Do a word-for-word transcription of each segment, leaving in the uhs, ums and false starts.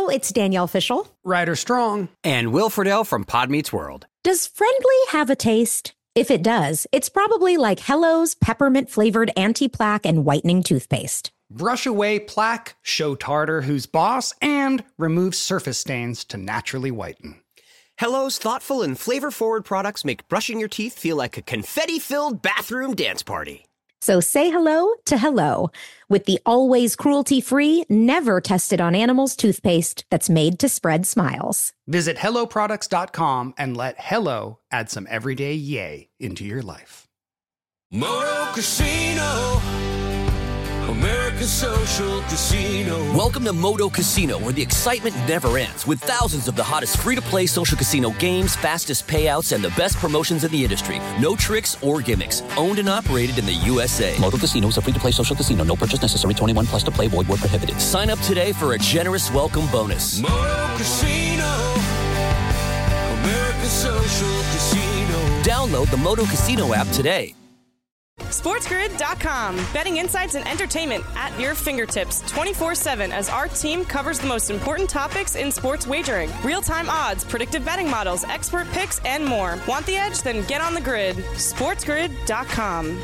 Hello, it's Danielle Fishel. Ryder Strong. And Will Friedle from Pod Meets World. Does Friendly have a taste? If it does, it's probably like Hello's peppermint-flavored anti-plaque and whitening toothpaste. Brush away plaque, show tartar who's boss, and remove surface stains to naturally whiten. Hello's thoughtful and flavor-forward products make brushing your teeth feel like a confetti-filled bathroom dance party. So say hello to Hello with the always cruelty-free, never tested on animals toothpaste that's made to spread smiles. Visit hello products dot com and let Hello add some everyday yay into your life. Moto Casino, America's social casino. Welcome to Moto Casino, where the excitement never ends, with thousands of the hottest free-to-play social casino games, fastest payouts, and the best promotions in the industry. No tricks or gimmicks. Owned and operated in the U S A. Moto Casino is a free-to-play social casino. No purchase necessary. twenty-one plus to play. Void where prohibited. Sign up today for a generous welcome bonus. Moto Casino, America's social casino. Download the Moto Casino app today. SportsGrid dot com. Betting insights and entertainment at your fingertips twenty-four seven as our team covers the most important topics in sports wagering. Real-time odds, predictive betting models, expert picks, and more. Want the edge? Then get on the grid. SportsGrid dot com.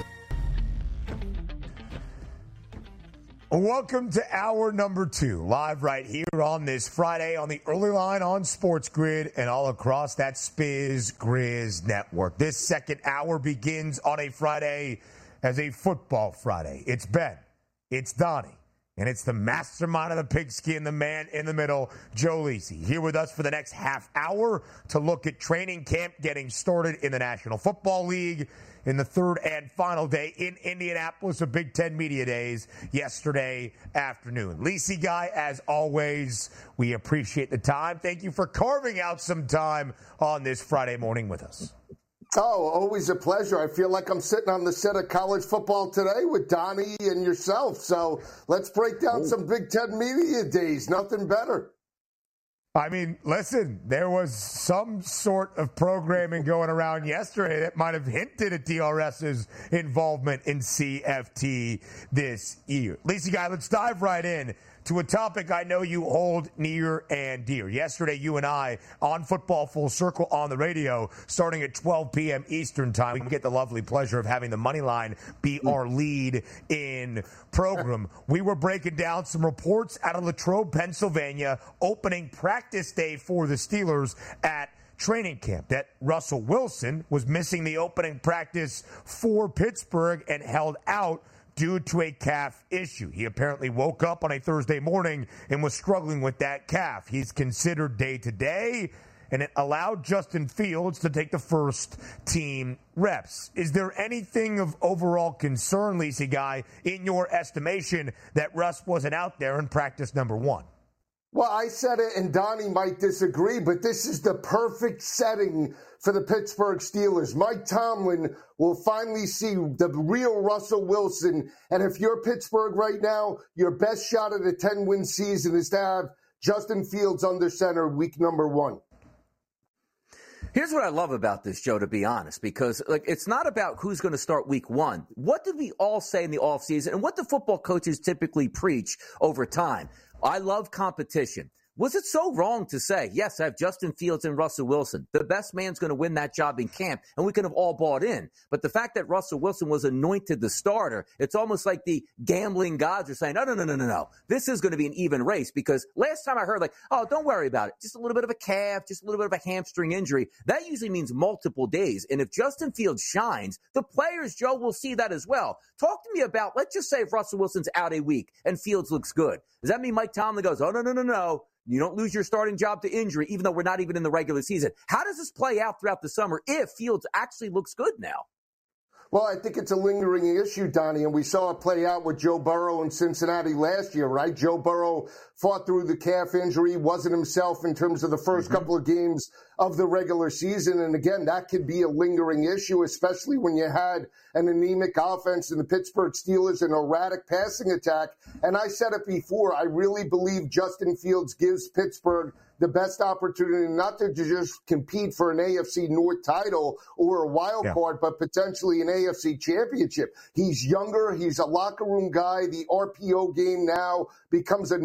Welcome to hour number two, live right here on this Friday on the early line on Sports Grid and all across that Spiz Grizz network. This second hour begins on a Friday as a football Friday. It's Ben, it's Donnie, and it's the mastermind of the pigskin, the man in the middle, Joe Lisi, here with us for the next half hour to look at training camp getting started in the National Football League in the third and final day in Indianapolis of Big Ten Media Days yesterday afternoon. Lisi guy, as always, we appreciate the time. Thank you for carving out some time on this Friday morning with us. Oh, always a pleasure. I feel like I'm sitting on the set of College Football Today with Donnie and yourself. So let's break down Ooh. some Big Ten Media Days. Nothing better. I mean, listen, there was some sort of programming going around yesterday that might have hinted at DRS's involvement in C F T this year. Lisa, guy, let's dive right in to a topic I know you hold near and dear. Yesterday, you and I on Football Full Circle on the radio, starting at twelve p.m. Eastern time. We get the lovely pleasure of having the money line be our lead in program. We were breaking down some reports out of Latrobe, Pennsylvania, opening practice day for the Steelers at training camp, that Russell Wilson was missing the opening practice for Pittsburgh and held out due to a calf issue. He apparently woke up on a Thursday morning and was struggling with that calf. He's considered day-to-day, and it allowed Justin Fields to take the first team reps. Is there anything of overall concern, Lisi guy, in your estimation that Russ wasn't out there in practice number one? Well, I said it, and Donnie might disagree, but this is the perfect setting for the Pittsburgh Steelers. Mike Tomlin will finally see the real Russell Wilson. And if you're Pittsburgh right now, your best shot at a ten-win season is to have Justin Fields under center week number one. Here's what I love about this, Joe, to be honest, because like it's not about who's going to start week one. What did we all say in the offseason and what do football coaches typically preach over time? I love competition. Was it so wrong to say, yes, I have Justin Fields and Russell Wilson. The best man's going to win that job in camp, and we could have all bought in. But the fact that Russell Wilson was anointed the starter, it's almost like the gambling gods are saying, no, no, no, no, no, no. This is going to be an even race, because last time I heard, like, oh, don't worry about it. Just a little bit of a calf, just a little bit of a hamstring injury. That usually means multiple days. And if Justin Fields shines, the players, Joe, will see that as well. Talk to me about, let's just say if Russell Wilson's out a week and Fields looks good. Does that mean Mike Tomlin goes, oh, no, no, no, no. You don't lose your starting job to injury, even though we're not even in the regular season. How does this play out throughout the summer if Fields actually looks good now? Well, I think it's a lingering issue, Donnie, and we saw it play out with Joe Burrow in Cincinnati last year, right? Joe Burrow fought through the calf injury, wasn't himself in terms of the first mm-hmm. couple of games of the regular season. And again, that could be a lingering issue, especially when you had an anemic offense in the Pittsburgh Steelers, an erratic passing attack. And I said it before, I really believe Justin Fields gives Pittsburgh the best opportunity not to just compete for an A F C North title or a wild yeah. card, but potentially an A F C championship. He's younger. He's a locker room guy. The R P O game now becomes another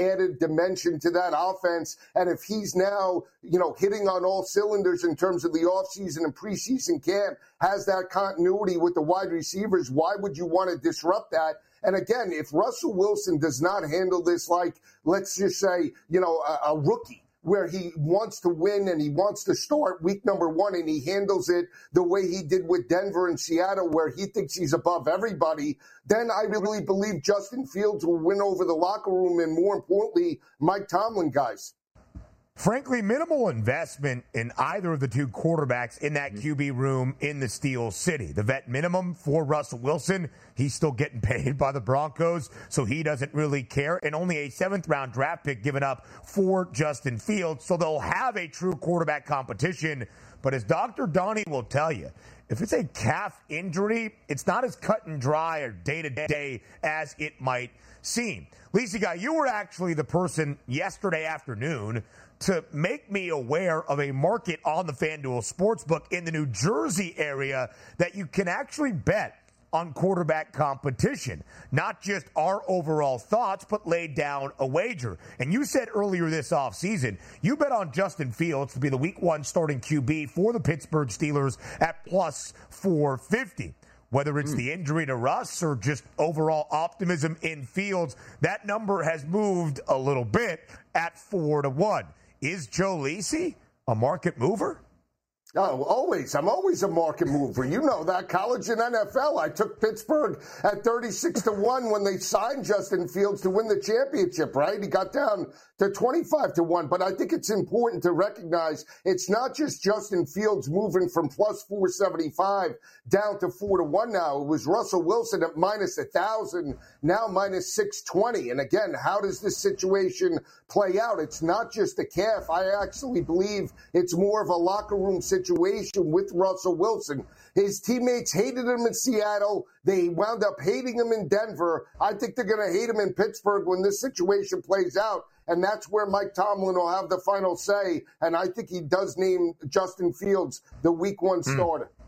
added dimension to that offense. And if he's now, you know, hitting on all cylinders in terms of the offseason and preseason camp, has that continuity with the wide receivers, why would you want to disrupt that? And again, if Russell Wilson does not handle this like, let's just say, you know, a, a rookie, where he wants to win and he wants to start week number one and he handles it the way he did with Denver and Seattle, where he thinks he's above everybody, then I really believe Justin Fields will win over the locker room and, more importantly, Mike Tomlin, guys. Frankly, minimal investment in either of the two quarterbacks in that Q B room in the Steel City. The vet minimum for Russell Wilson, he's still getting paid by the Broncos, so he doesn't really care. And only a seventh-round draft pick given up for Justin Fields, so they'll have a true quarterback competition. But as Doctor Donnie will tell you, if it's a calf injury, it's not as cut and dry or day-to-day as it might seem. Lisa Guy, you were actually the person yesterday afternoon to make me aware of a market on the FanDuel Sportsbook in the New Jersey area that you can actually bet on quarterback competition. Not just our overall thoughts, but laid down a wager. And you said earlier this offseason, you bet on Justin Fields to be the week one starting Q B for the Pittsburgh Steelers at plus four fifty. Whether it's mm. the injury to Russ or just overall optimism in Fields, that number has moved a little bit at four to one. Is Joe Lisi a market mover? Oh, always. I'm always a market mover. You know that. College and N F L. I took Pittsburgh at thirty-six to one when they signed Justin Fields to win the championship, right? He got down to twenty-five to one. But I think it's important to recognize it's not just Justin Fields moving from plus four seventy-five down to four to one now. It was Russell Wilson at minus one thousand, now minus six twenty. And again, how does this situation play out? It's not just a calf. I actually believe it's more of a locker room situation. situation with Russell Wilson. His teammates hated him in Seattle. They wound up hating him in Denver. I think they're going to hate him in Pittsburgh when this situation plays out. And that's where Mike Tomlin will have the final say. And I think he does name Justin Fields the week one starter. Mm.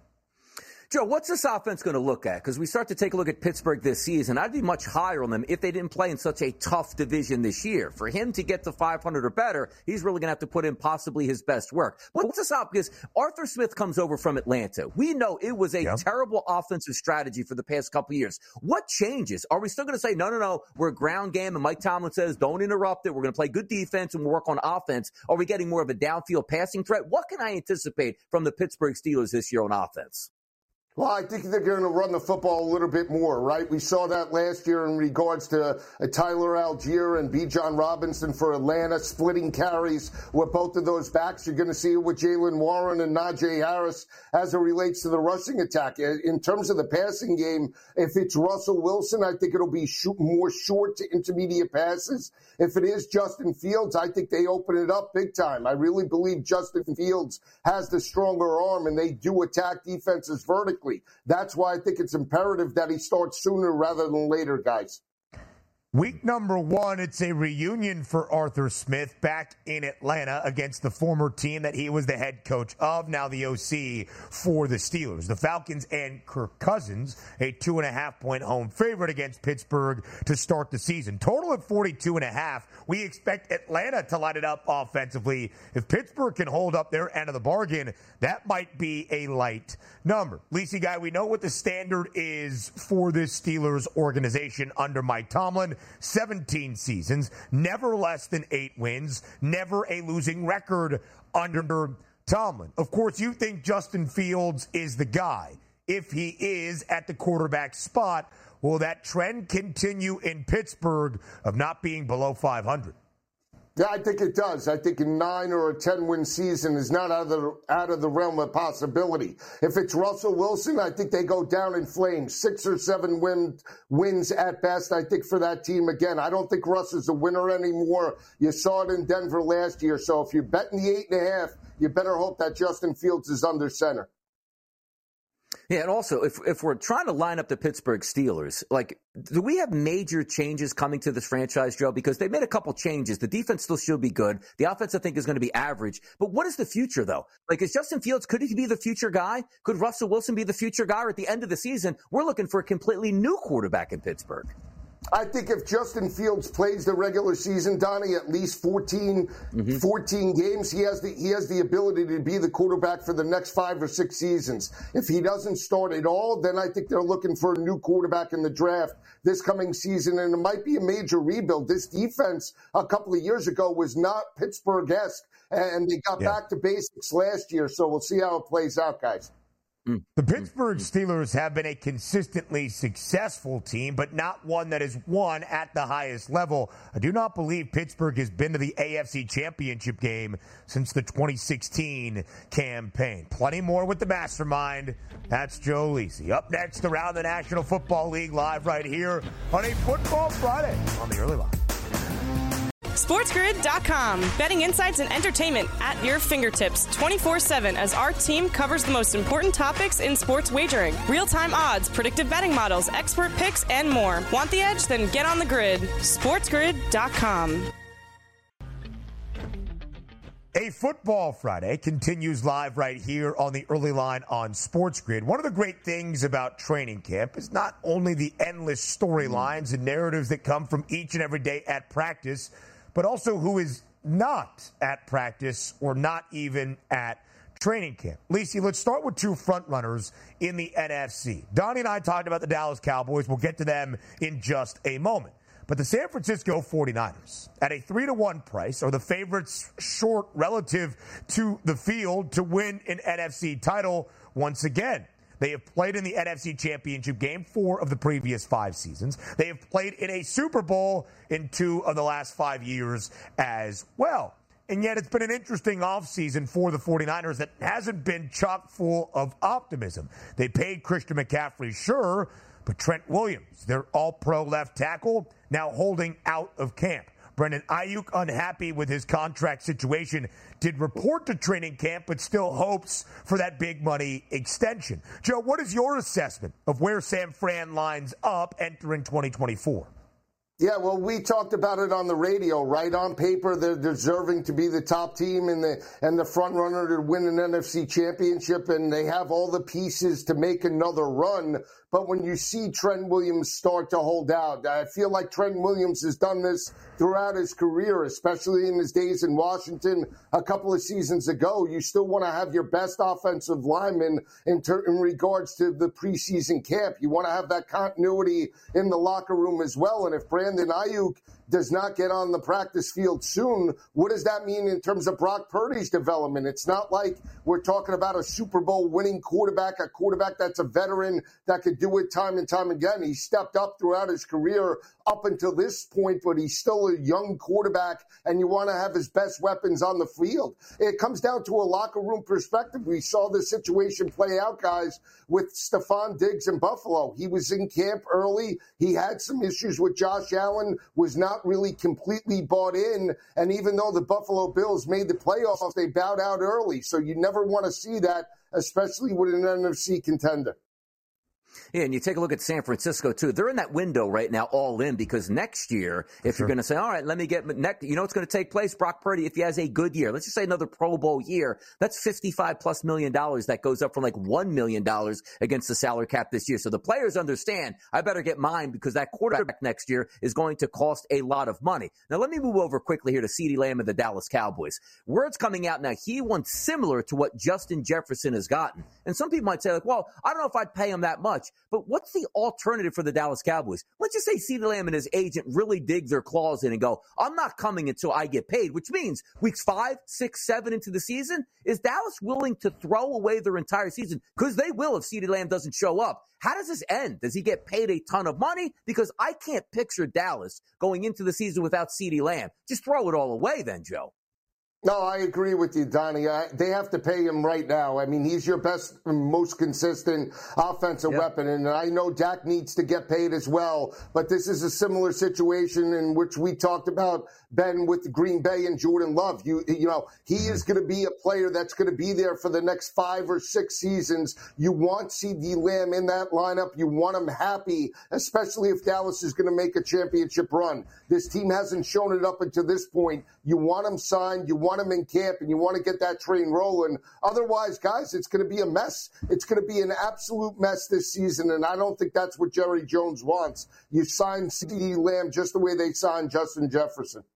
Joe, what's this offense going to look at? Because we start to take a look at Pittsburgh this season. I'd be much higher on them if they didn't play in such a tough division this year. For him to get to five hundred or better, he's really going to have to put in possibly his best work. What's this up? Because Arthur Smith comes over from Atlanta. We know it was a yep. terrible offensive strategy for the past couple of years. What changes? Are we still going to say, no, no, no, we're a ground game, and Mike Tomlin says, don't interrupt it. We're going to play good defense and we'll work on offense. Are we getting more of a downfield passing threat? What can I anticipate from the Pittsburgh Steelers this year on offense? Well, I think they're going to run the football a little bit more, right? We saw that last year in regards to uh, Tyler Algier and Bijan Robinson for Atlanta, splitting carries with both of those backs. You're going to see it with Jaylen Warren and Najee Harris as it relates to the rushing attack. In terms of the passing game, if it's Russell Wilson, I think it'll be shoot more short to intermediate passes. If it is Justin Fields, I think they open it up big time. I really believe Justin Fields has the stronger arm, and they do attack defenses vertically. That's why I think it's imperative that he starts sooner rather than later, guys. Week number one, it's a reunion for Arthur Smith back in Atlanta against the former team that he was the head coach of, now the O C for the Steelers. The Falcons and Kirk Cousins, a two and a half point home favorite against Pittsburgh to start the season. Total at forty-two and a half. We expect Atlanta to light it up offensively. If Pittsburgh can hold up their end of the bargain, that might be a light number. Lisa Guy, we know what the standard is for this Steelers organization under Mike Tomlin. seventeen seasons, never less than eight wins, never a losing record under Tomlin. Of course, you think Justin Fields is the guy. If he is at the quarterback spot, will that trend continue in Pittsburgh of not being below five hundred? Yeah, I think it does. I think a nine or a ten-win season is not out of the out of the realm of possibility. If it's Russell Wilson, I think they go down in flames. Six or seven win, wins at best, I think, for that team. Again, I don't think Russ is a winner anymore. You saw it in Denver last year. So if you're betting the eight and a half, you better hope that Justin Fields is under center. Yeah, and also, if if we're trying to line up the Pittsburgh Steelers, like, do we have major changes coming to this franchise, Joe? Because they made a couple changes. The defense still should be good. The offense, I think, is going to be average. But what is the future, though? Like, is Justin Fields, could he be the future guy? Could Russell Wilson be the future guy? Or at the end of the season, we're looking for a completely new quarterback in Pittsburgh. I think if Justin Fields plays the regular season, Donnie, at least fourteen, mm-hmm. fourteen games, he has the he has the ability to be the quarterback for the next five or six seasons. If he doesn't start at all, then I think they're looking for a new quarterback in the draft this coming season, and it might be a major rebuild. This defense a couple of years ago was not Pittsburgh-esque, and they got yeah. back to basics last year, so we'll see how it plays out, guys. The Pittsburgh Steelers have been a consistently successful team, but not one that has won at the highest level. I do not believe Pittsburgh has been to the A F C Championship game since the twenty sixteen campaign. Plenty more with the mastermind. That's Joe Lisi. Up next, around the National Football League, live right here on a Football Friday on the Early Line. SportsGrid dot com. Betting insights and entertainment at your fingertips twenty-four seven as our team covers the most important topics in sports wagering. Real-time odds, predictive betting models, expert picks, and more. Want the edge? Then get on the grid. SportsGrid dot com. A Football Friday continues live right here on the Early Line on SportsGrid. One of the great things about training camp is not only the endless storylines and narratives that come from each and every day at practice, but also who is not at practice or not even at training camp. Lisi, let's start with two frontrunners in the N F C. Donnie and I talked about the Dallas Cowboys. We'll get to them in just a moment. But the San Francisco forty-niners, at a three to one price, are the favorites short relative to the field to win an N F C title once again. They have played in the N F C Championship game four of the previous five seasons. They have played in a Super Bowl in two of the last five years as well. And yet it's been an interesting offseason for the forty-niners that hasn't been chock full of optimism. They paid Christian McCaffrey, sure, but Trent Williams, their all-pro left tackle, now holding out of camp. Brandon Ayuk, unhappy with his contract situation, did report to training camp, but still hopes for that big money extension. Joe, what is your assessment of where San Fran lines up entering twenty twenty-four? Yeah, well, we talked about it on the radio, right? On paper, they're deserving to be the top team and the and the front runner to win an N F C championship, and they have all the pieces to make another run. But when you see Trent Williams start to hold out, I feel like Trent Williams has done this throughout his career, especially in his days in Washington a couple of seasons ago. You still want to have your best offensive lineman in, ter- in regards to the preseason camp. You want to have that continuity in the locker room as well. And if Brandon Ayuk does not get on the practice field soon, what does that mean in terms of Brock Purdy's development? It's not like we're talking about a Super Bowl winning quarterback, a quarterback that's a veteran that could do it time and time again. He stepped up throughout his career up until this point, but he's still a young quarterback, and you want to have his best weapons on the field. It comes down to a locker room perspective. We saw this situation play out, guys, with Stephon Diggs in Buffalo. He was in camp early. He had some issues with Josh Allen, was not really completely bought in, and even though the Buffalo Bills made the playoffs, they bowed out early. So you never want to see that, especially with an N F C contender. Yeah, and you take a look at San Francisco, too. They're in that window right now, all in, because next year, if sure. you're going to say, all right, let me get next, you know what's going to take place? Brock Purdy, if he has a good year, let's just say another Pro Bowl year, that's fifty-five plus million dollars. That goes up from like one million dollars against the salary cap this year. So the players understand, I better get mine because that quarterback next year is going to cost a lot of money. Now, let me move over quickly here to CeeDee Lamb and the Dallas Cowboys. Word's coming out now, he wants similar to what Justin Jefferson has gotten. And some people might say, like, well, I don't know if I'd pay him that much. But what's the alternative for the Dallas Cowboys? Let's just say CeeDee Lamb and his agent really dig their claws in and go, I'm not coming until I get paid, which means weeks five, six, seven into the season. Is Dallas willing to throw away their entire season? Because they will if CeeDee Lamb doesn't show up. How does this end? Does he get paid a ton of money? Because I can't picture Dallas going into the season without CeeDee Lamb. Just throw it all away then, Joe. No, I agree with you, Donnie. I, they have to pay him right now. I mean, he's your best, most consistent offensive yep. weapon. And I know Dak needs to get paid as well. But this is a similar situation in which we talked about, Ben, with Green Bay and Jordan Love. You, you know, he is going to be a player that's going to be there for the next five or six seasons. You want CeeDee Lamb in that lineup. You want him happy, especially if Dallas is going to make a championship run. This team hasn't shown it up until this point. You want him signed. You want want him in camp and you want to get that train rolling. Otherwise, guys, it's going to be a mess. It's going to be an absolute mess this season, and I don't think that's what Jerry Jones wants. You sign CeeDee Lamb just the way they signed Justin Jefferson.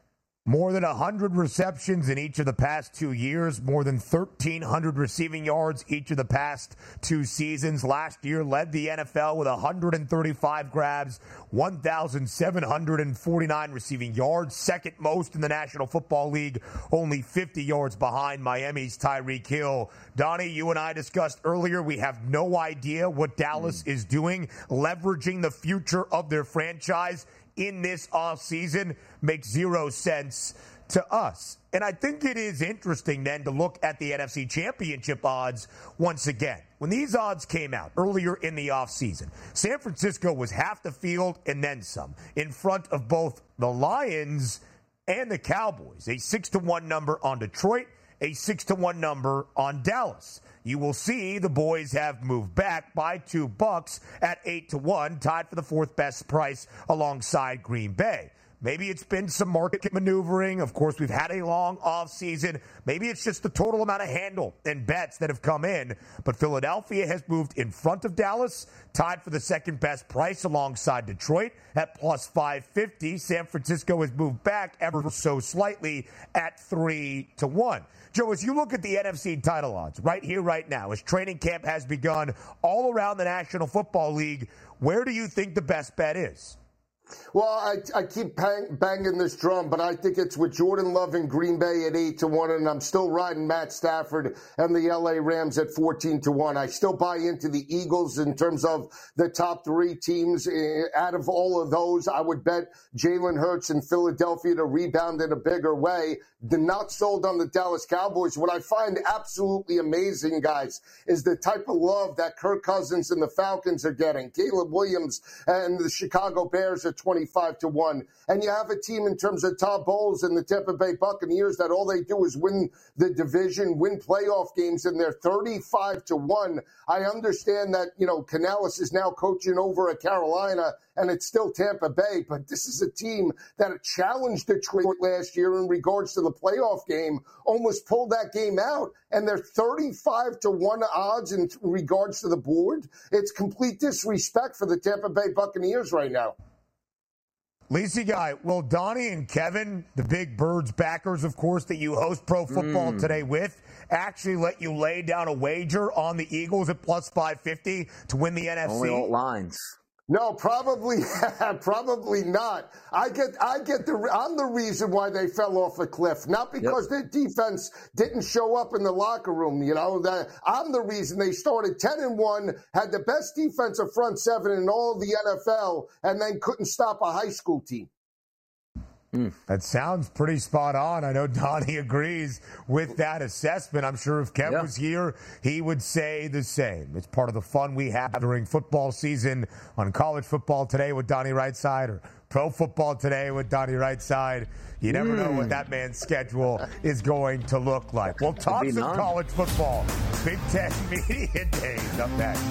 More than one hundred receptions in each of the past two years, more than thirteen hundred receiving yards each of the past two seasons. Last year led the N F L with one hundred thirty-five grabs, one thousand seven hundred forty-nine receiving yards, second most in the National Football League, only fifty yards behind Miami's Tyreek Hill. Donnie, you and I discussed earlier, we have no idea what Dallas mm. is doing, leveraging the future of their franchise in this offseason makes zero sense to us. And I think it is interesting then to look at the N F C Championship odds once again. When these odds came out earlier in the offseason, San Francisco was half the field and then some in front of both the Lions and the Cowboys. A six to one number on Detroit, a six to one number on Dallas. You will see the boys have moved back by two bucks at eight to one, tied for the fourth best price alongside Green Bay. Maybe it's been some market maneuvering. Of course, we've had a long offseason. Maybe it's just the total amount of handle and bets that have come in. But Philadelphia has moved in front of Dallas, tied for the second best price alongside Detroit at plus five fifty. San Francisco has moved back ever so slightly at three to one. Joe, as you look at the N F C title odds right here, right now, as training camp has begun all around the National Football League, where do you think the best bet is? Well, I, I keep bang, banging this drum, but I think it's with Jordan Love in Green Bay at eight to one, and I'm still riding Matt Stafford and the L A Rams at fourteen to one. I still buy into the Eagles in terms of the top three teams. Out of all of those, I would bet Jalen Hurts in Philadelphia to rebound in a bigger way. They're not sold on the Dallas Cowboys. What I find absolutely amazing, guys, is the type of love that Kirk Cousins and the Falcons are getting. Caleb Williams and the Chicago Bears are twenty-five to one. And you have a team in terms of Todd Bowles and the Tampa Bay Buccaneers that all they do is win the division, win playoff games, and they're thirty-five to one. I understand that, you know, Canales is now coaching over at Carolina, and it's still Tampa Bay, but this is a team that challenged Detroit last year in regards to the playoff game, almost pulled that game out, and they're thirty-five to one odds in regards to the board. It's complete disrespect for the Tampa Bay Buccaneers right now. Lisa Guy, will Donnie and Kevin, the big Birds backers, of course, that you host Pro Football mm. Today with, actually let you lay down a wager on the Eagles at plus five fifty to win the N F C? Only alt lines. No, probably, probably not. I get, I get the, I'm the reason why they fell off a cliff, not because yep. their defense didn't show up in the locker room. You know, that I'm the reason they started ten and one, had the best defensive front seven in all of the N F L, and then couldn't stop a high school team. Mm. That sounds pretty spot on. I know Donnie agrees with that assessment. I'm sure if Kev yeah. was here, he would say the same. It's part of the fun we have during football season on College Football Today with Donnie Rightside or Pro Football Today with Donnie Rightside. You never mm. know what that man's schedule is going to look like. We'll talk some none. college football. Big Ten Media Days up next.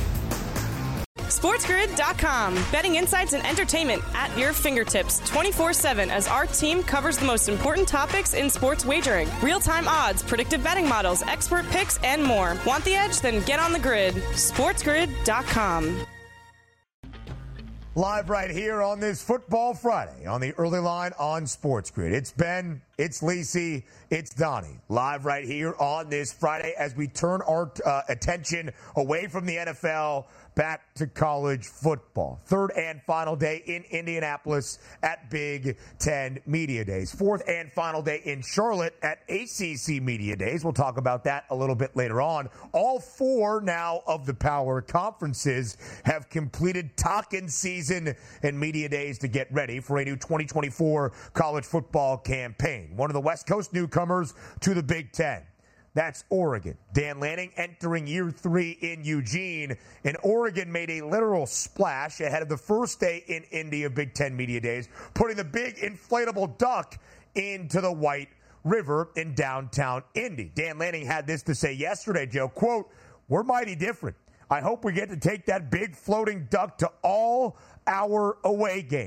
SportsGrid dot com. Betting insights and entertainment at your fingertips twenty-four seven as our team covers the most important topics in sports wagering. Real-time odds, predictive betting models, expert picks, and more. Want the edge? Then get on the grid. SportsGrid dot com. Live right here on this Football Friday on the early line on Sports Grid. It's Ben, it's Lisi, it's Donnie. Live right here on this Friday as we turn our uh, attention away from the N F L back to college football. Third and final day in Indianapolis at Big Ten Media Days. Fourth and final day in Charlotte at A C C Media Days. We'll talk about that a little bit later on. All four now of the power conferences have completed talking season and media days to get ready for a new twenty twenty-four college football campaign. One of the West Coast newcomers to the Big Ten. That's Oregon. Dan Lanning entering year three in Eugene. And Oregon made a literal splash ahead of the first day in Indy of Big Ten Media Days, putting the big inflatable duck into the White River in downtown Indy. Dan Lanning had this to say yesterday, Joe, quote, "We're mighty different. I hope we get to take that big floating duck to all our away games.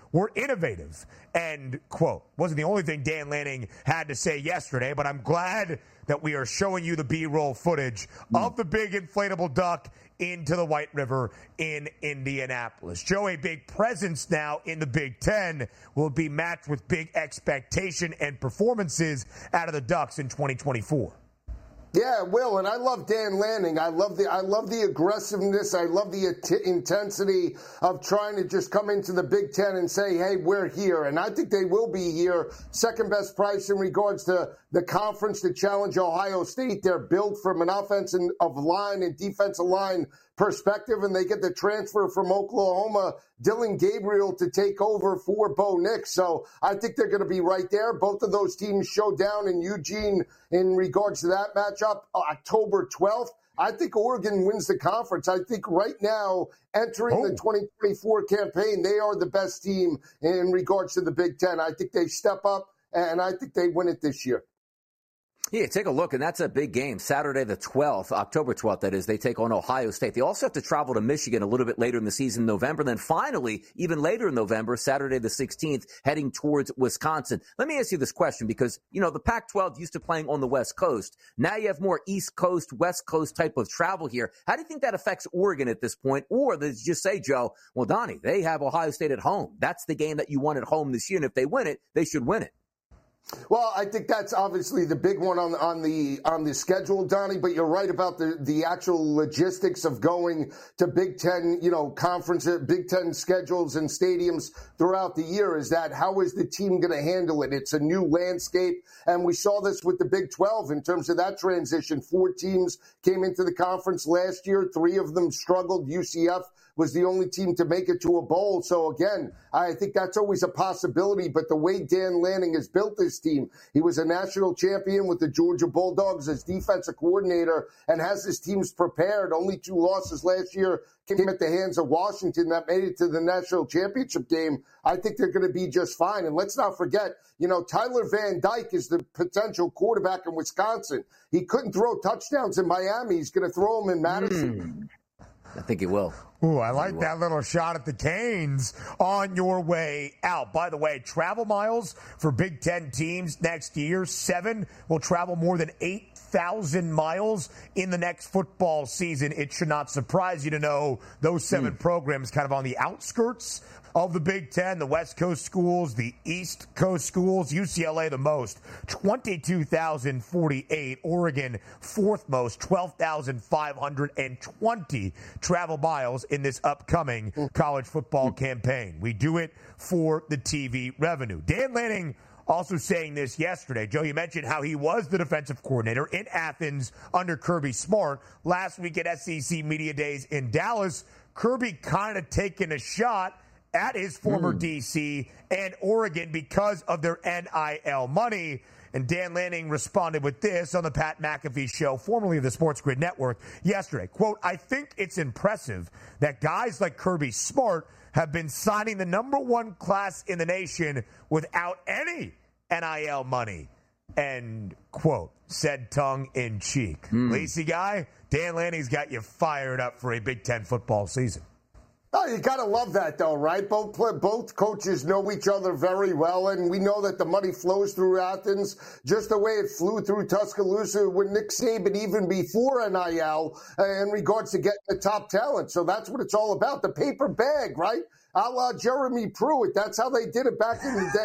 we're innovative, end quote. Wasn't the only thing Dan Lanning had to say yesterday, but I'm glad that we are showing you the B-roll footage mm. of the big inflatable duck into the White River in Indianapolis. Joe, a big presence now in the Big Ten, will be matched with big expectation and performances out of the Ducks in twenty twenty-four. Yeah, Will, and I love Dan Lanning. I love the I love the aggressiveness. I love the at- intensity of trying to just come into the Big Ten and say, hey, we're here. And I think they will be here. Second best price in regards to the conference to challenge Ohio State. They're built from an offensive line and defensive line perspective, and they get the transfer from Oklahoma, Dylan Gabriel, to take over for Bo Nix. So I think they're going to be right there. Both of those teams show down in Eugene in regards to that matchup October twelfth. I think Oregon wins the conference. I think right now, entering oh. the twenty twenty-four campaign, they are the best team in regards to the Big Ten. I think they step up, and I think they win it this year. Yeah, take a look, and that's a big game. Saturday the twelfth, October twelfth, that is, they take on Ohio State. They also have to travel to Michigan a little bit later in the season, November. Then finally, even later in November, Saturday the sixteenth, heading towards Wisconsin. Let me ask you this question because, you know, the Pac twelve used to playing on the West Coast. Now you have more East Coast, West Coast type of travel here. How do you think that affects Oregon at this point? Or does it just say, Joe, well, Donnie, they have Ohio State at home. That's the game that you won at home this year, and if they win it, they should win it. Well, I think that's obviously the big one on on the on the schedule, Donnie. But you're right about the, the actual logistics of going to Big Ten, you know, conference, Big Ten schedules and stadiums throughout the year. Is that how is the team going to handle it? It's a new landscape, and we saw this with the Big twelve in terms of that transition. Four teams came into the conference last year. Three of them struggled. U C F was the only team to make it to a bowl. So, again, I think that's always a possibility. But the way Dan Lanning has built this team, he was a national champion with the Georgia Bulldogs as defensive coordinator and has his teams prepared. Only two losses last year came at the hands of Washington that made it to the national championship game. I think they're going to be just fine. And let's not forget, you know, Tyler Van Dyke is the potential quarterback in Wisconsin. He couldn't throw touchdowns in Miami. He's going to throw them in Madison. Mm. I think he will. Ooh, I like that little shot at the Canes on your way out. By the way, travel miles for Big Ten teams next year, seven will travel more than eight thousand miles in the next football season. It should not surprise you to know those seven mm. programs kind of on the outskirts of the Big Ten, the West Coast schools, the East Coast schools, U C L A the most, twenty-two thousand forty-eight. Oregon, fourth most, twelve thousand five hundred twenty travel miles in this upcoming college football campaign. We do it for the T V revenue. Dan Lanning also saying this yesterday. Joe, you mentioned how he was the defensive coordinator in Athens under Kirby Smart. Last week at S E C Media Days in Dallas, Kirby kind of taking a shot at his former mm. D C and Oregon because of their N I L money. And Dan Lanning responded with this on the Pat McAfee Show, formerly of the Sports Grid Network, yesterday. Quote, I think it's impressive that guys like Kirby Smart have been signing the number one class in the nation without any N I L money. End quote. Said tongue in cheek. Mm. Lacey guy, Dan Lanning's got you fired up for a Big Ten football season. Oh, you got to love that, though, right? Both both coaches know each other very well, and we know that the money flows through Athens just the way it flew through Tuscaloosa with Nick Saban even before N I L uh, in regards to getting the top talent. So that's what it's all about, the paper bag, right? A la Jeremy Pruitt. That's how they did it back in the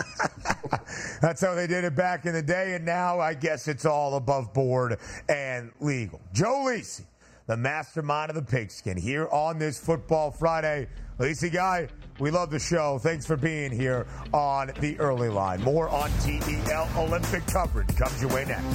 day. That's how they did it back in the day, and now I guess it's all above board and legal. Joe Lisi, the mastermind of the Pigskin, here on this Football Friday. Lacey Guy, we love the show. Thanks for being here on the early line. More on T E L Olympic coverage comes your way next.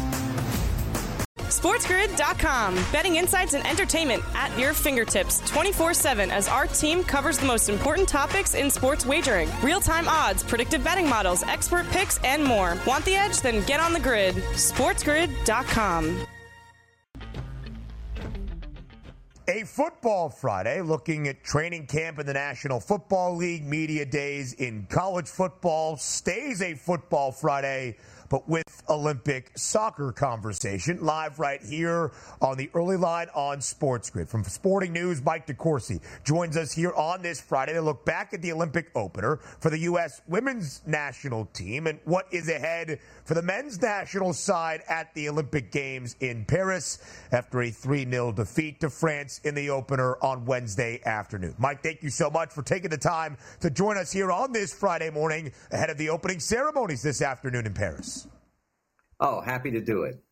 SportsGrid dot com. Betting insights and entertainment at your fingertips twenty-four seven as our team covers the most important topics in sports wagering. Real-time odds, predictive betting models, expert picks, and more. Want the edge? Then get on the grid. SportsGrid dot com. A football Friday, looking at training camp in the National Football League, media days in college football, stays a football Friday, but with Olympic soccer conversation, live right here on the Early Line on Sports Grid. From Sporting News, Mike DeCourcy joins us here on this Friday to look back at the Olympic opener for the U S women's national team and what is ahead for the men's national side at the Olympic Games in Paris after a three nil defeat to France in the opener on Wednesday afternoon. Mike, thank you so much for taking the time to join us here on this Friday morning ahead of the opening ceremonies this afternoon in Paris. Oh, happy to do it.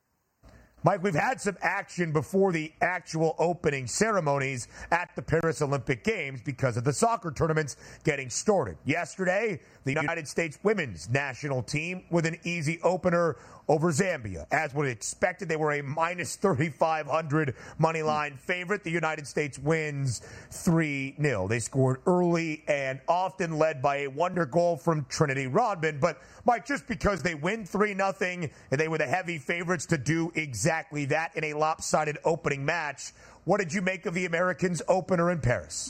Mike, we've had some action before the actual opening ceremonies at the Paris Olympic Games because of the soccer tournaments getting started. Yesterday, the United States women's national team with an easy opener over Zambia. As was expected, they were a minus thirty-five hundred money line favorite. The United States wins three nil. They scored early and often, led by a wonder goal from Trinity Rodman. But, Mike, just because they win three nothing and they were the heavy favorites to do exactly that in a lopsided opening match, what did you make of the Americans' opener in Paris?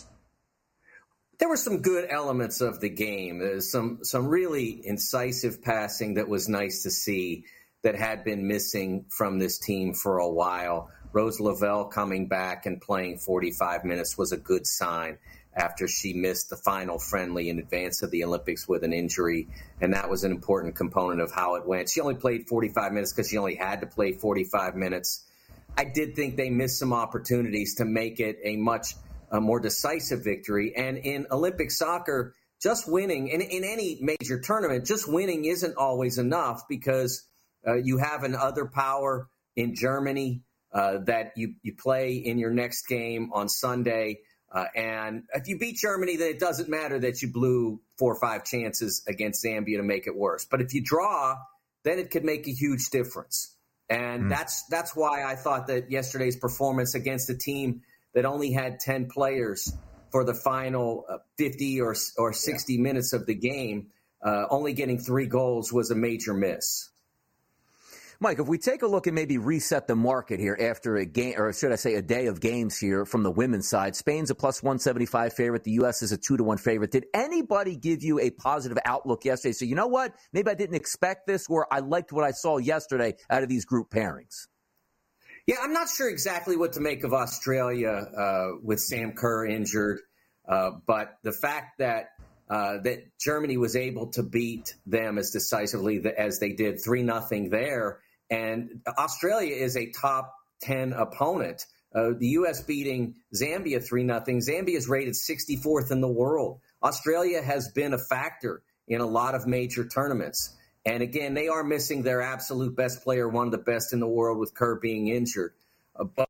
There were some good elements of the game. There's some some really incisive passing that was nice to see that had been missing from this team for a while. Rose Lavelle coming back and playing forty-five minutes was a good sign after she missed the final friendly in advance of the Olympics with an injury, and that was an important component of how it went. She only played forty-five minutes because she only had to play forty-five minutes. I did think they missed some opportunities to make it a much a more decisive victory. And in Olympic soccer, just winning, in, in any major tournament, just winning isn't always enough because uh, you have an other power in Germany uh, that you, you play in your next game on Sunday. Uh, and if you beat Germany, then it doesn't matter that you blew four or five chances against Zambia to make it worse. But if you draw, then it could make a huge difference. And mm. that's that's why I thought that yesterday's performance against a team that only had ten players for the final uh, fifty or or sixty yeah. minutes of the game, uh, only getting three goals was a major miss. Mike, if we take a look and maybe reset the market here after a game, or should I say a day of games here from the women's side, Spain's a plus one seventy-five favorite. The U S is a two to one favorite. Did anybody give you a positive outlook yesterday? So, you know what? Maybe I didn't expect this, or I liked what I saw yesterday out of these group pairings. Yeah, I'm not sure exactly what to make of Australia uh, with Sam Kerr injured, uh, but the fact that uh, that Germany was able to beat them as decisively as they did, three nothing there, and Australia is a top ten opponent. Uh, the U S beating Zambia three nothing. Zambia is rated sixty-fourth in the world. Australia has been a factor in a lot of major tournaments. And again, they are missing their absolute best player, one of the best in the world, with Kerr being injured. Uh, but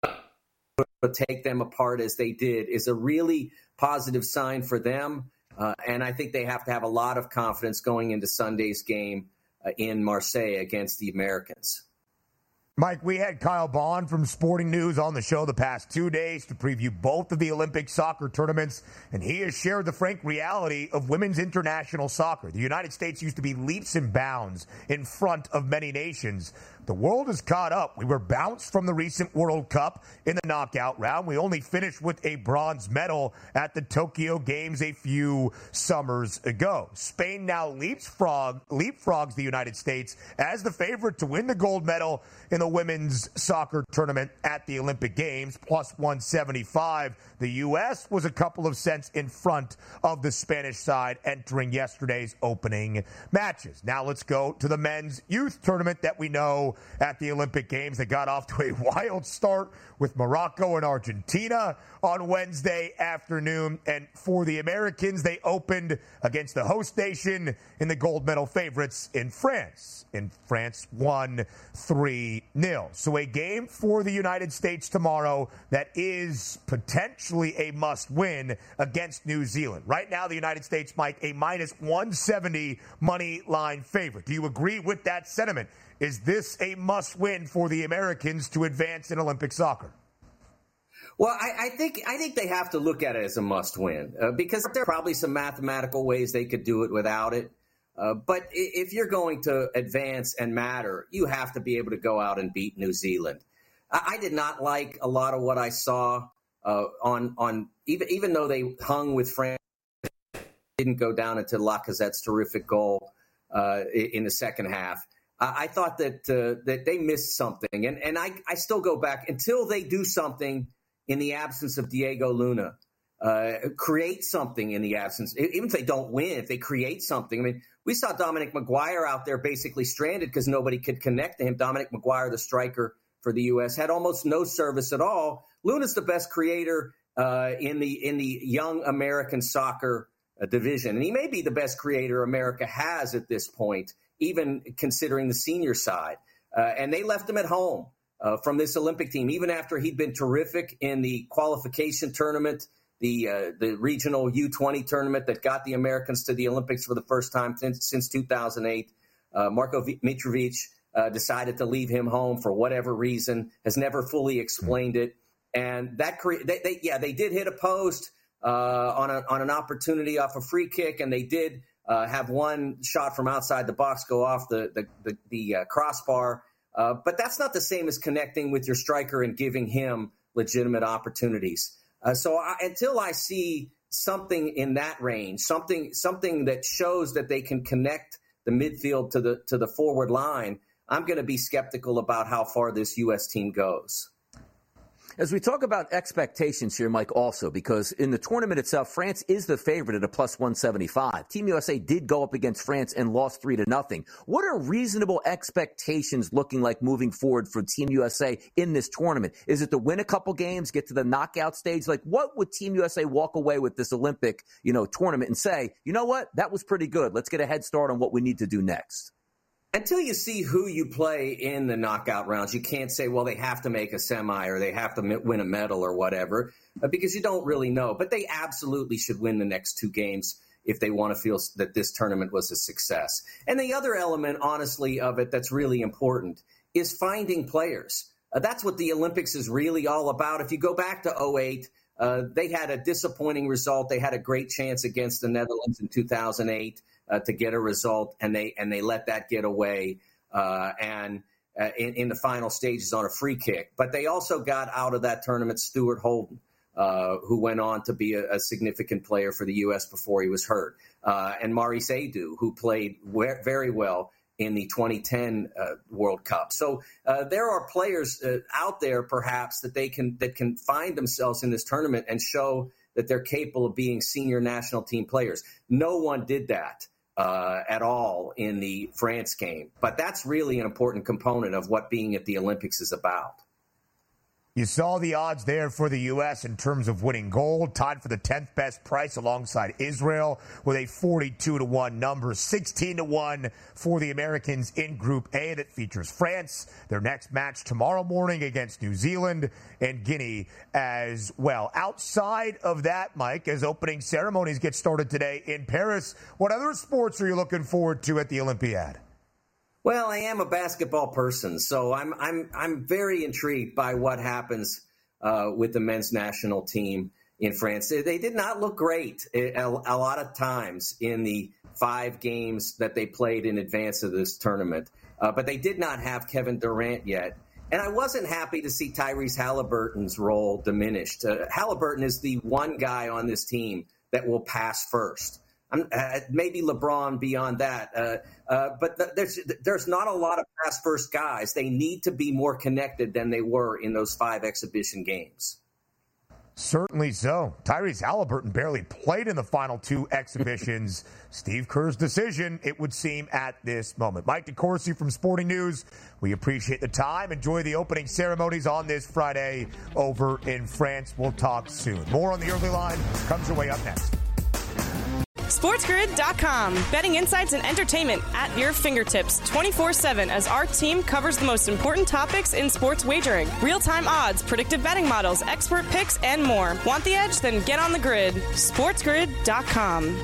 to take them apart as they did is a really positive sign for them. Uh, and I think they have to have a lot of confidence going into Sunday's game uh, in Marseille against the Americans. Mike, we had Kyle Bond from Sporting News on the show the past two days to preview both of the Olympic soccer tournaments, and he has shared the frank reality of women's international soccer. The United States used to be leaps and bounds in front of many nations. The world has caught up. We were bounced from the recent World Cup in the knockout round. We only finished with a bronze medal at the Tokyo Games a few summers ago. Spain now leapfrog, leapfrogs the United States as the favorite to win the gold medal in the women's soccer tournament at the Olympic Games, plus one seventy-five. The U S was a couple of cents in front of the Spanish side entering yesterday's opening matches. Now let's go to the men's youth tournament that we know at the Olympic Games. They got off to a wild start with Morocco and Argentina on Wednesday afternoon. And for the Americans, they opened against the host nation in the gold medal favorites in France. And France won three nil. So a game for the United States tomorrow that is potentially a must-win against New Zealand. Right now, the United States, Mike, a minus one seventy money line favorite. Do you agree with that sentiment? Is this a must-win for the Americans to advance in Olympic soccer? Well, I, I think I think they have to look at it as a must-win uh, because there are probably some mathematical ways they could do it without it. Uh, but if you're going to advance and matter, you have to be able to go out and beat New Zealand. I, I did not like a lot of what I saw uh, on on even even though they hung with France, didn't go down into Lacazette's terrific goal uh, in the second half. I, I thought that uh, that they missed something, and and I I still go back until they do something in the absence of Diego Luna. Uh, create something in the absence, even if they don't win, if they create something. I mean, we saw Dominic McGuire out there basically stranded because nobody could connect to him. Dominic McGuire, the striker for the U S, had almost no service at all. Luna's the best creator uh, in the in the young American soccer uh, division, and he may be the best creator America has at this point, even considering the senior side. Uh, and they left him at home uh, from this Olympic team, even after he'd been terrific in the qualification tournament, the uh, the regional U twenty tournament that got the Americans to the Olympics for the first time since, since two thousand eight. Uh, Marko Mitrovic uh, decided to leave him home for whatever reason, has never fully explained it. And that cre- they, they, yeah, they did hit a post uh, on, a, on an opportunity off a free kick, and they did uh, have one shot from outside the box go off the, the, the, the uh, crossbar. Uh, but that's not the same as connecting with your striker and giving him legitimate opportunities. Uh, so I, until I see something in that range, something something that shows that they can connect the midfield to the to the forward line, I'm going to be skeptical about how far this U S team goes. As we talk about expectations here, Mike, also, because in the tournament itself, France is the favorite at a plus one seventy-five. Team U S A did go up against France and lost three to nothing. What are reasonable expectations looking like moving forward for Team U S A in this tournament? Is it to win a couple games, get to the knockout stage? Like, what would Team U S A walk away with this Olympic, you know, tournament and say, you know what, that was pretty good. Let's get a head start on what we need to do next? Until you see who you play in the knockout rounds, you can't say, well, they have to make a semi or they have to win a medal or whatever, because you don't really know. But they absolutely should win the next two games if they want to feel that this tournament was a success. And the other element, honestly, of it that's really important is finding players. Uh, that's what the Olympics is really all about. If you go back to oh eight, uh, they had a disappointing result. They had a great chance against the Netherlands in two thousand eight. Uh, to get a result, and they and they let that get away uh, and uh, in, in the final stages on a free kick. But they also got out of that tournament Stuart Holden, uh, who went on to be a, a significant player for the U S before he was hurt, uh, and Maurice Edu, who played we- very well in the twenty ten uh, World Cup. So uh, there are players uh, out there, perhaps, that they can that can find themselves in this tournament and show that they're capable of being senior national team players. No one did that Uh, at all in the France game. But that's really an important component of what being at the Olympics is about. You saw the odds there for the U S in terms of winning gold, tied for the tenth best price alongside Israel with a forty-two to one number, sixteen to one for the Americans in Group A that features France, their next match tomorrow morning against New Zealand and Guinea as well. Outside of that, Mike, as opening ceremonies get started today in Paris, what other sports are you looking forward to at the Olympiad? Well, I am a basketball person, so I'm I'm I'm very intrigued by what happens uh, with the men's national team in France. They did not look great a, a lot of times in the five games that they played in advance of this tournament, uh, but they did not have Kevin Durant yet. And I wasn't happy to see Tyrese Halliburton's role diminished. Uh, Halliburton is the one guy on this team that will pass first. I'm, uh, maybe LeBron beyond that. Uh, uh, but th- there's there's not a lot of pass first guys. They need to be more connected than they were in those five exhibition games. Certainly so. Tyrese Halliburton barely played in the final two exhibitions. Steve Kerr's decision, it would seem, at this moment. Mike DeCourcy from Sporting News, we appreciate the time. Enjoy the opening ceremonies on this Friday over in France. We'll talk soon. More on the early line comes your way up next. SportsGrid dot com. Betting insights and entertainment at your fingertips twenty-four seven as our team covers the most important topics in sports wagering. Real-time odds, predictive betting models, expert picks, and more. Want the edge? Then get on the grid. SportsGrid dot com.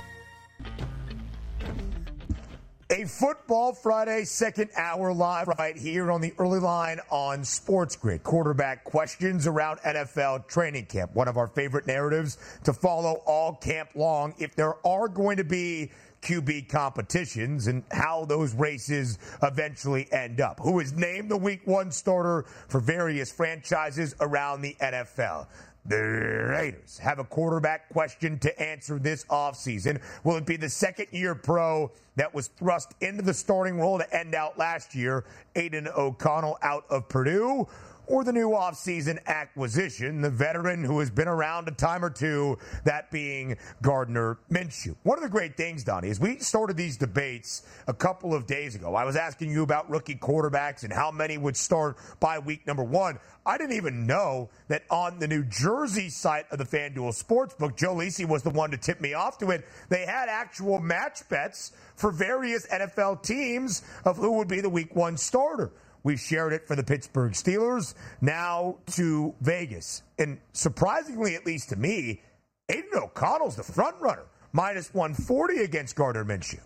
A Football Friday second hour live right here on the early line on Sports Grid. Quarterback questions around N F L training camp. One of our favorite narratives to follow all camp long. If there are going to be Q B competitions and how those races eventually end up. Who is named the week one starter for various franchises around the N F L? The Raiders have a quarterback question to answer this offseason. Will it be the second-year pro that was thrust into the starting role to end out last year, Aiden O'Connell out of Purdue? Or the new offseason acquisition, the veteran who has been around a time or two, that being Gardner Minshew. One of the great things, Donnie, is we started these debates a couple of days ago. I was asking you about rookie quarterbacks and how many would start by week number one. I didn't even know that on the New Jersey site of the FanDuel Sportsbook, Joe Lisi was the one to tip me off to it. They had actual match bets for various N F L teams of who would be the week one starter. We shared it for the Pittsburgh Steelers, now to Vegas. And surprisingly, at least to me, Aiden O'Connell's the front runner, minus one forty against Gardner Minshew.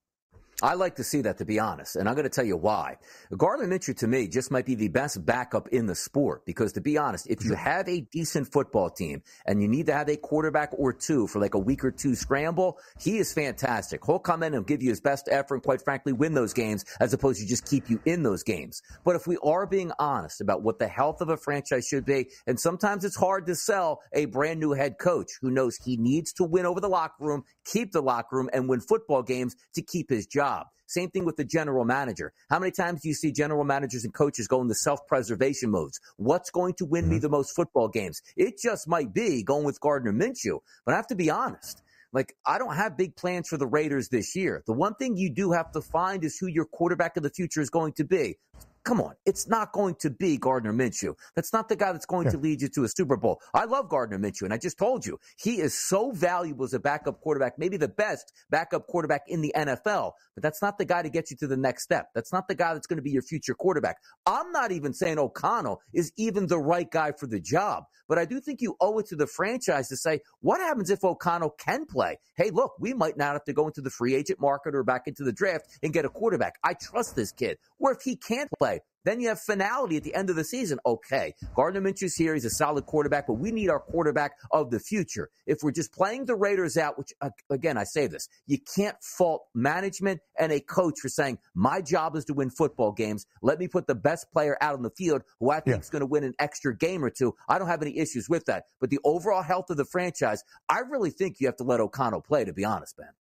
I like to see that, to be honest, and I'm going to tell you why. Gardner Minshew, to me, just might be the best backup in the sport because, to be honest, if you have a decent football team and you need to have a quarterback or two for like a week or two scramble, he is fantastic. He'll come in and give you his best effort and, quite frankly, win those games as opposed to just keep you in those games. But if we are being honest about what the health of a franchise should be, and sometimes it's hard to sell a brand new head coach who knows he needs to win over the locker room, keep the locker room, and win football games to keep his job. Same thing with the general manager. How many times do you see general managers and coaches go into self-preservation modes? What's going to win me the most football games? It just might be going with Gardner Minshew. But I have to be honest. Like, I don't have big plans for the Raiders this year. The one thing you do have to find is who your quarterback of the future is going to be. Come on, it's not going to be Gardner Minshew. That's not the guy that's going to lead you to a Super Bowl. I love Gardner Minshew, and I just told you, he is so valuable as a backup quarterback, maybe the best backup quarterback in the N F L, but that's not the guy to get you to the next step. That's not the guy that's going to be your future quarterback. I'm not even saying O'Connell is even the right guy for the job, but I do think you owe it to the franchise to say, what happens if O'Connell can play? Hey, look, we might not have to go into the free agent market or back into the draft and get a quarterback. I trust this kid. Or if he can't play, then you have finality at the end of the season. Okay, Gardner Minshew's here. He's a solid quarterback, but we need our quarterback of the future. If we're just playing the Raiders out, which, uh, again, I say this, you can't fault management and a coach for saying, my job is to win football games. Let me put the best player out on the field who I think yeah. is going to win an extra game or two. I don't have any issues with that. But the overall health of the franchise, I really think you have to let O'Connell play, to be honest, Ben.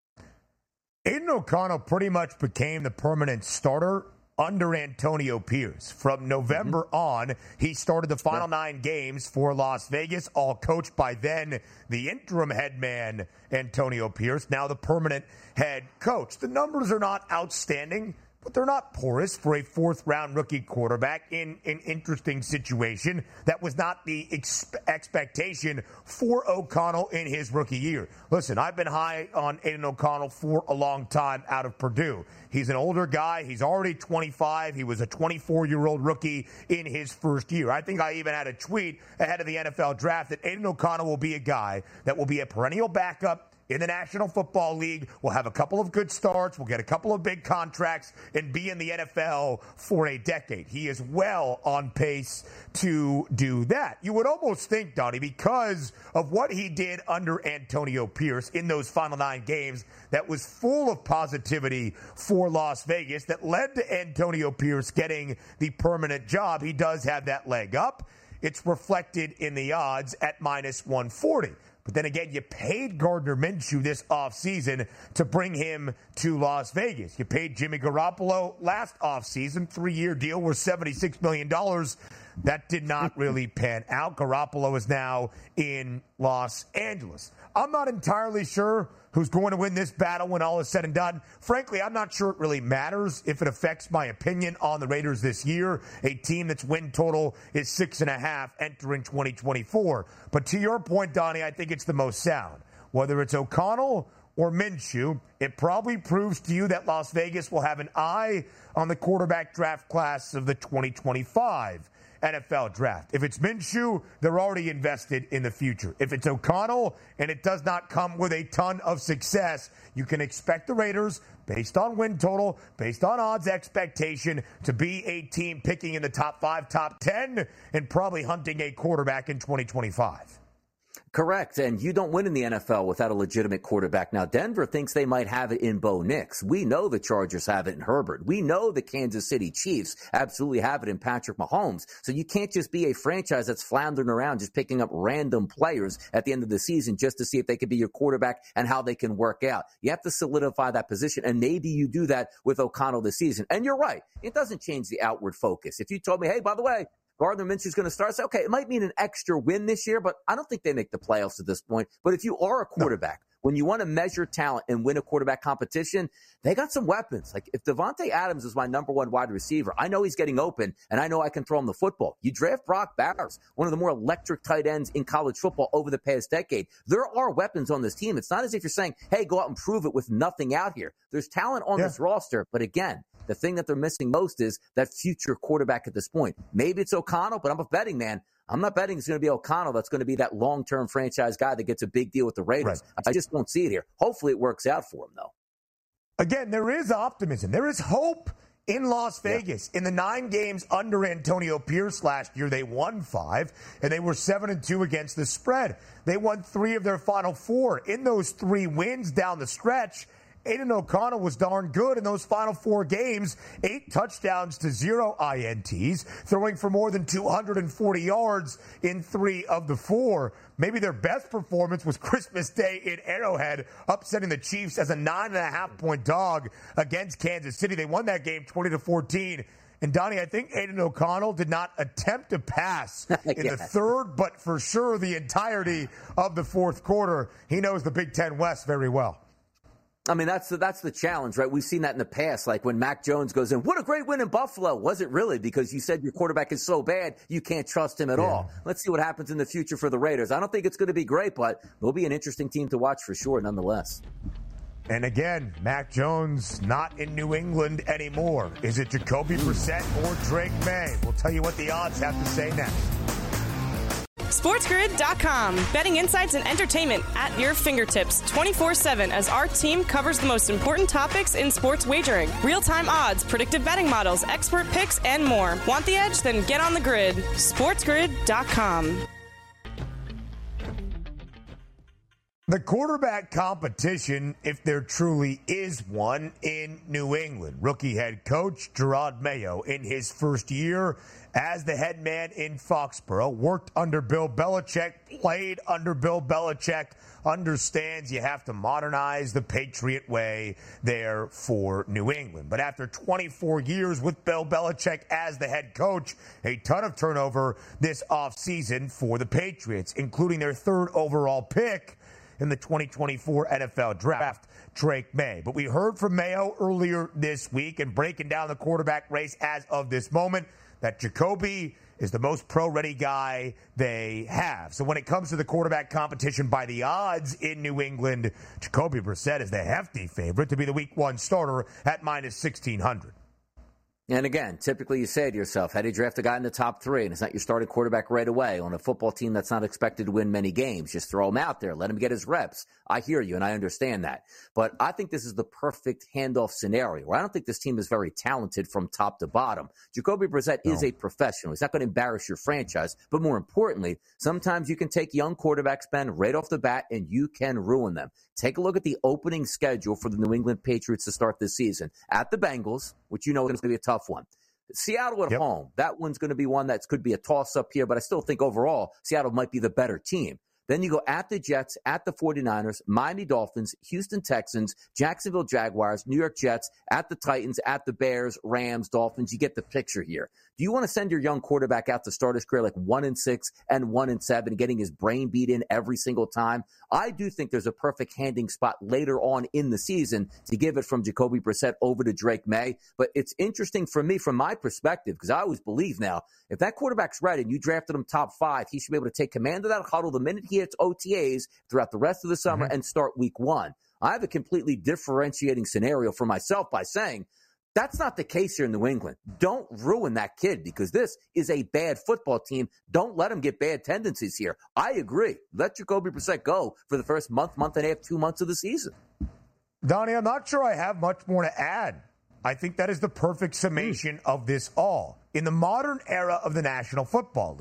Aiden O'Connell pretty much became the permanent starter under Antonio Pierce. From November mm-hmm. on, he started the final yeah. nine games for Las Vegas, all coached by then the interim head man, Antonio Pierce, now the permanent head coach. The numbers are not outstanding, but they're not porous for a fourth-round rookie quarterback in an interesting situation. That was not the ex- expectation for O'Connell in his rookie year. Listen, I've been high on Aiden O'Connell for a long time out of Purdue. He's an older guy. He's already twenty-five. He was a twenty-four-year-old rookie in his first year. I think I even had a tweet ahead of the N F L draft that Aiden O'Connell will be a guy that will be a perennial backup in the National Football League. We'll have a couple of good starts. We'll get a couple of big contracts and be in the N F L for a decade. He is well on pace to do that. You would almost think, Donnie, because of what he did under Antonio Pierce in those final nine games that was full of positivity for Las Vegas that led to Antonio Pierce getting the permanent job. He does have that leg up. It's reflected in the odds at minus one forty. But then again, you paid Gardner Minshew this offseason to bring him to Las Vegas. You paid Jimmy Garoppolo last offseason, three-year deal worth seventy-six million dollars. That did not really pan out. Garoppolo is now in Los Angeles. I'm not entirely sure who's going to win this battle when all is said and done. Frankly, I'm not sure it really matters if it affects my opinion on the Raiders this year, a team that's win total is six and a half entering twenty twenty-four. But to your point, Donnie, I think it's the most sound. Whether it's O'Connell or Minshew, it probably proves to you that Las Vegas will have an eye on the quarterback draft class of the twenty twenty-five N F L draft. If it's Minshew, they're already invested in the future. If it's O'Connell and it does not come with a ton of success, you can expect the Raiders, based on win total, based on odds expectation, to be a team picking in the top five, top ten, and probably hunting a quarterback in twenty twenty-five. Correct. And you don't win in the N F L without a legitimate quarterback. Now, Denver thinks they might have it in Bo Nix. We know the Chargers have it in Herbert. We know the Kansas City Chiefs absolutely have it in Patrick Mahomes. So you can't just be a franchise that's floundering around just picking up random players at the end of the season just to see if they could be your quarterback and how they can work out. You have to solidify that position, and maybe you do that with O'Connell this season. And you're right. It doesn't change the outward focus. If you told me, hey, by the way, Gardner Minshew's going to start. So, okay, it might mean an extra win this year, but I don't think they make the playoffs at this point. But if you are a quarterback, no. when you want to measure talent and win a quarterback competition, they got some weapons. Like if Devontae Adams is my number one wide receiver, I know he's getting open, and I know I can throw him the football. You draft Brock Bowers, one of the more electric tight ends in college football over the past decade. There are weapons on this team. It's not as if you're saying, hey, go out and prove it with nothing out here. There's talent on yeah. this roster, but again, the thing that they're missing most is that future quarterback at this point. Maybe it's O'Connell, but I'm a betting man. I'm not betting it's going to be O'Connell that's going to be that long-term franchise guy that gets a big deal with the Raiders. Right. I just don't see it here. Hopefully it works out for him, though. Again, there is optimism. There is hope in Las Vegas. Yeah. In the nine games under Antonio Pierce last year, they won five, and they were seven and two against the spread. They won three of their final four. In those three wins down the stretch, Aiden O'Connell was darn good in those final four games, eight touchdowns to zero I N Ts, throwing for more than two hundred forty yards in three of the four. Maybe their best performance was Christmas Day in Arrowhead, upsetting the Chiefs as a nine and a half point dog against Kansas City. They won that game twenty to fourteen. And Donnie, I think Aiden O'Connell did not attempt to pass in yeah. the third, but for sure the entirety of the fourth quarter. He knows the Big Ten West very well. I mean, that's the, that's the challenge, right? We've seen that in the past, like when Mac Jones goes in, what a great win in Buffalo. Was it really? Because you said your quarterback is so bad, you can't trust him at yeah. all. Let's see what happens in the future for the Raiders. I don't think it's going to be great, but it'll be an interesting team to watch for sure, nonetheless. And again, Mac Jones not in New England anymore. Is it Jacoby Brissett or Drake May? We'll tell you what the odds have to say next. SportsGrid dot com. Betting insights and entertainment at your fingertips twenty-four seven as our team covers the most important topics in sports wagering. Real-time odds, predictive betting models, expert picks, and more. Want the edge? Then get on the grid. SportsGrid dot com. The quarterback competition, if there truly is one, in New England. Rookie head coach Jerod Mayo, in his first year as the head man in Foxborough, worked under Bill Belichick, played under Bill Belichick, understands you have to modernize the Patriot way there for New England. But after twenty-four years with Bill Belichick as the head coach, a ton of turnover this offseason for the Patriots, including their third overall pick in the twenty twenty-four N F L Draft, Drake May. But we heard from Mayo earlier this week and breaking down the quarterback race as of this moment that Jacoby is the most pro-ready guy they have. So when it comes to the quarterback competition by the odds in New England, Jacoby Brissett is the hefty favorite to be the week one starter at minus sixteen hundred. And again, typically you say to yourself, how do you draft a guy in the top three and it's not your starting quarterback right away on a football team that's not expected to win many games? Just throw him out there. Let him get his reps. I hear you, and I understand that. But I think this is the perfect handoff scenario where I don't think this team is very talented from top to bottom. Jacoby Brissett no. is a professional. He's not going to embarrass your franchise. But more importantly, sometimes you can take young quarterbacks, Ben, right off the bat, and you can ruin them. Take a look at the opening schedule for the New England Patriots to start this season. At the Bengals, which you know is going to be a tough one. Seattle at yep. home, that one's going to be one that could be a toss-up here, but I still think overall Seattle might be the better team. Then you go at the Jets, at the 49ers, Miami Dolphins, Houston Texans, Jacksonville Jaguars, New York Jets, at the Titans, at the Bears, Rams, Dolphins. You get the picture here. Do you want to send your young quarterback out to start his career like one and six and one and seven, getting his brain beat in every single time? I do think there's a perfect handing spot later on in the season to give it from Jacoby Brissett over to Drake May. But it's interesting for me, from my perspective, because I always believe now, if that quarterback's ready and you drafted him top five, he should be able to take command of that huddle the minute he hits O T As throughout the rest of the summer mm-hmm. and start week one. I have a completely differentiating scenario for myself by saying, that's not the case here in New England. Don't ruin that kid because this is a bad football team. Don't let him get bad tendencies here. I agree. Let Jacoby Brissett go for the first month, month and a half, two months of the season. Donnie, I'm not sure I have much more to add. I think that is the perfect summation mm. of this all. In the modern era of the National Football League,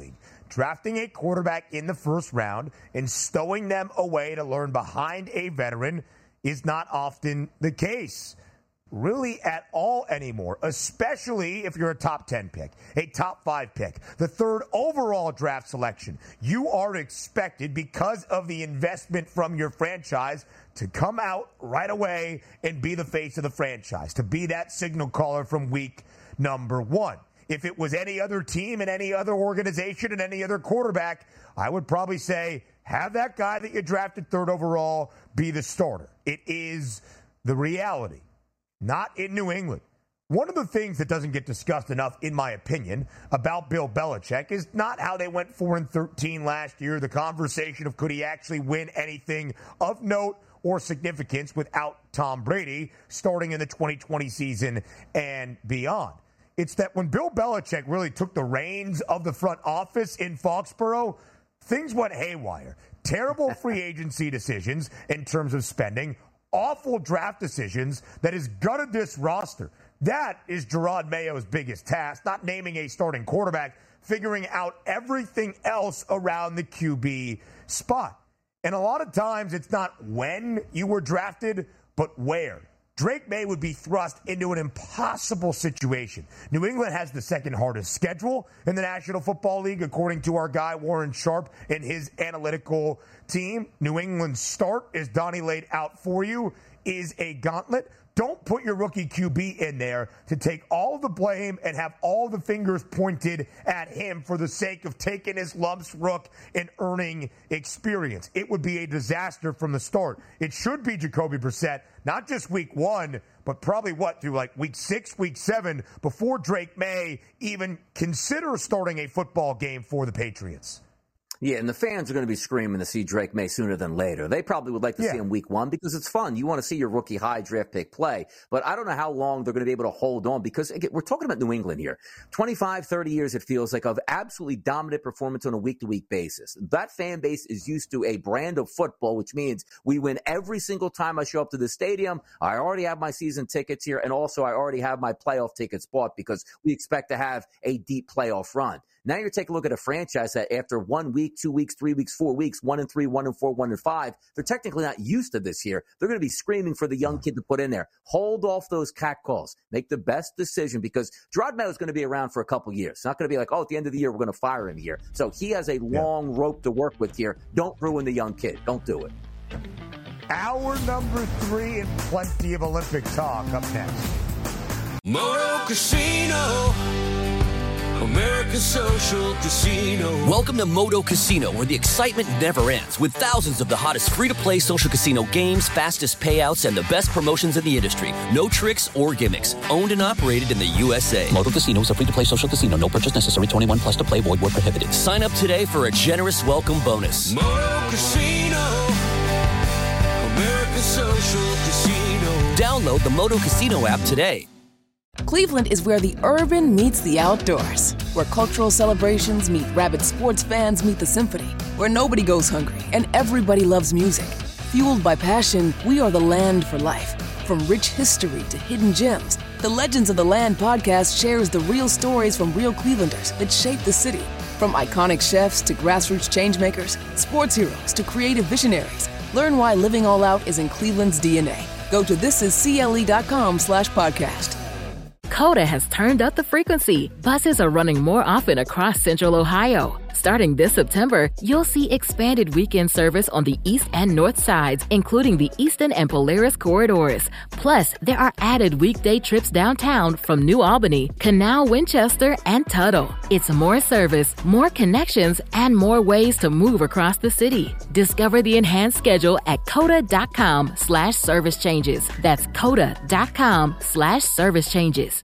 drafting a quarterback in the first round and stowing them away to learn behind a veteran is not often the case. Really at all anymore, especially if you're a top ten pick, a top five pick, the third overall draft selection. You are expected, because of the investment from your franchise, to come out right away and be the face of the franchise, to be that signal caller from week number one. If it was any other team and any other organization and any other quarterback, I would probably say have that guy that you drafted third overall be the starter. It is the reality. Not in New England. One of the things that doesn't get discussed enough, in my opinion, about Bill Belichick is not how they went four and thirteen last year, the conversation of could he actually win anything of note or significance without Tom Brady starting in the twenty twenty season and beyond. It's that when Bill Belichick really took the reins of the front office in Foxborough, things went haywire. Terrible free agency decisions in terms of spending, awful draft decisions that has gutted this roster. That is Gerard Mayo's biggest task, not naming a starting quarterback, figuring out everything else around the Q B spot. And a lot of times it's not when you were drafted, but where. Drake May would be thrust into an impossible situation. New England has the second hardest schedule in the National Football League, according to our guy Warren Sharp and his analytical team. New England's start, as Donnie laid out for you, is a gauntlet. Don't put your rookie Q B in there to take all the blame and have all the fingers pointed at him for the sake of taking his lumps, rook, and earning experience. It would be a disaster from the start. It should be Jacoby Brissett, not just week one, but probably, what, through like week six, week seven, before Drake May even consider starting a football game for the Patriots. Yeah, and the fans are going to be screaming to see Drake May sooner than later. They probably would like to yeah. see him week one because it's fun. You want to see your rookie high draft pick play. But I don't know how long they're going to be able to hold on because, again, we're talking about New England here. twenty-five, thirty years, it feels like, of absolutely dominant performance on a week-to-week basis. That fan base is used to a brand of football, which means we win every single time I show up to the stadium. I already have my season tickets here, and also I already have my playoff tickets bought because we expect to have a deep playoff run. Now you're taking a look at a franchise that after one week, two weeks, three weeks, four weeks, one and three, one and four, one and five, they're technically not used to this here. They're going to be screaming for the young kid to put in there. Hold off those catcalls. Make the best decision because Gerard Mayo is going to be around for a couple years. It's not going to be like, oh, at the end of the year, we're going to fire him here. So he has a long yeah. rope to work with here. Don't ruin the young kid. Don't do it. Hour number three and plenty of Olympic talk up next. Moto Casino. American Social Casino. Welcome to Moto Casino, where the excitement never ends, with thousands of the hottest free-to-play social casino games, fastest payouts, and the best promotions in the industry. No tricks or gimmicks. Owned and operated in the U S A. Moto Casino is a free-to-play social casino. No purchase necessary. twenty-one plus to play. Void where prohibited. Sign up today for a generous welcome bonus. Moto Casino. American Social Casino. Download the Moto Casino app today. Cleveland is where the urban meets the outdoors, where cultural celebrations meet rabid sports fans meet the symphony, where nobody goes hungry and everybody loves music. Fueled by passion, we are the land for life. From rich history to hidden gems, the Legends of the Land podcast shares the real stories from real Clevelanders that shape the city. From iconic chefs to grassroots changemakers, sports heroes to creative visionaries, learn why living all out is in Cleveland's D N A. Go to thisiscle.com slash podcast. Coda has turned up the frequency. Buses are running more often across Central Ohio. Starting this September, you'll see expanded weekend service on the east and north sides, including the Eastern and Polaris corridors. Plus, there are added weekday trips downtown from New Albany, Canal, Winchester, and Tuttle. It's more service, more connections, and more ways to move across the city. Discover the enhanced schedule at coda.com slash service changes. That's coda.com slash service changes.